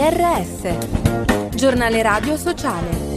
GRS, Giornale Radio Sociale.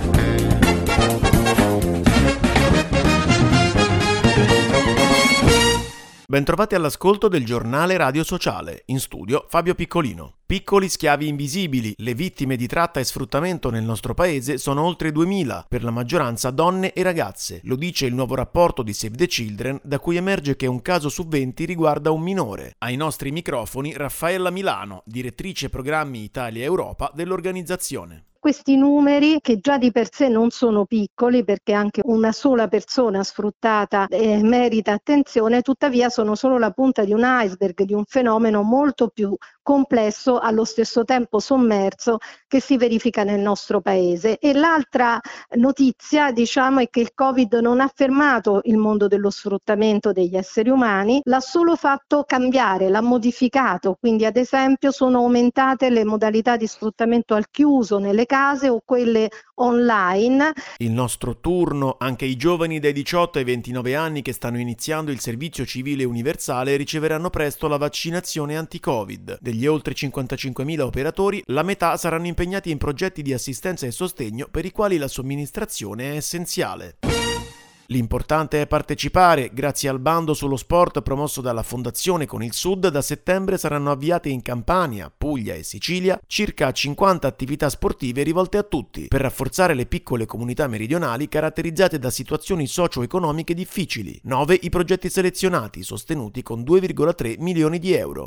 Bentrovati all'ascolto del Giornale Radio Sociale, in studio Fabio Piccolino. Piccoli schiavi invisibili, le vittime di tratta e sfruttamento nel nostro paese sono oltre 2000, per la maggioranza donne e ragazze. Lo dice il nuovo rapporto di Save the Children, da cui emerge che un caso su 20 riguarda un minore. Ai nostri microfoni Raffaella Milano, direttrice programmi Italia e Europa dell'organizzazione. Questi numeri, che già di per sé non sono piccoli, perché anche una sola persona sfruttata merita attenzione, tuttavia sono solo la punta di un iceberg, di un fenomeno molto più complesso, allo stesso tempo sommerso, che si verifica nel nostro paese. E l'altra notizia, è che il Covid non ha fermato il mondo dello sfruttamento degli esseri umani, l'ha solo fatto cambiare, l'ha modificato. Quindi, ad esempio, sono aumentate le modalità di sfruttamento al chiuso nelle case o quelle online. Il nostro turno, anche i giovani dai 18 ai 29 anni che stanno iniziando il servizio civile universale riceveranno presto la vaccinazione anti-Covid. Degli oltre 55.000 operatori, la metà saranno impegnati in progetti di assistenza e sostegno per i quali la somministrazione è essenziale. L'importante è partecipare. Grazie al bando sullo sport promosso dalla Fondazione Con il Sud, da settembre saranno avviate in Campania, Puglia e Sicilia circa 50 attività sportive rivolte a tutti, per rafforzare le piccole comunità meridionali caratterizzate da situazioni socio-economiche difficili. 9 i progetti selezionati, sostenuti con 2,3 milioni di euro.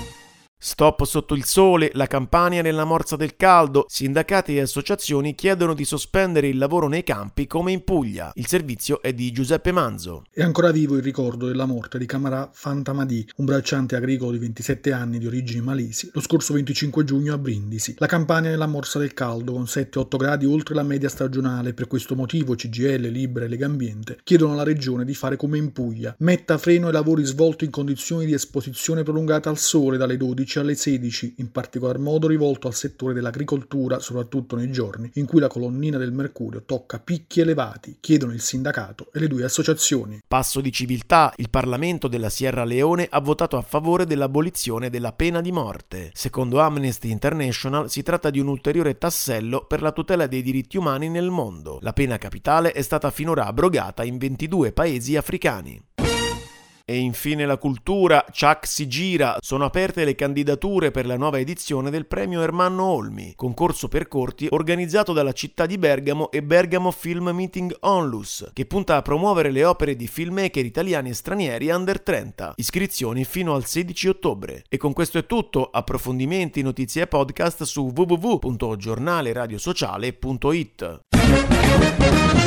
Stop sotto il sole, la Campania nella morsa del caldo. Sindacati e associazioni chiedono di sospendere il lavoro nei campi come in Puglia. Il servizio è di Giuseppe Manzo. È ancora vivo il ricordo della morte di Camara Fantamadi, un bracciante agricolo di 27 anni di origini malesi, lo scorso 25 giugno a Brindisi. La Campania nella morsa del caldo, con 7-8 gradi oltre la media stagionale. Per questo motivo CGIL, Libera e Legambiente chiedono alla regione di fare come in Puglia. Metta freno ai lavori svolti in condizioni di esposizione prolungata al sole dalle 12 alle 16, in particolar modo rivolto al settore dell'agricoltura, soprattutto nei giorni in cui la colonnina del mercurio tocca picchi elevati, chiedono il sindacato e le due associazioni. Passo di civiltà, il Parlamento della Sierra Leone ha votato a favore dell'abolizione della pena di morte. Secondo Amnesty International si tratta di un ulteriore tassello per la tutela dei diritti umani nel mondo. La pena capitale è stata finora abrogata in 22 paesi africani. E infine la cultura, Ciak si gira, sono aperte le candidature per la nuova edizione del premio Ermanno Olmi, concorso per corti organizzato dalla città di Bergamo e Bergamo Film Meeting Onlus, che punta a promuovere le opere di filmmaker italiani e stranieri under 30. Iscrizioni fino al 16 ottobre. E con questo è tutto, approfondimenti, notizie e podcast su www.giornaleradiosociale.it.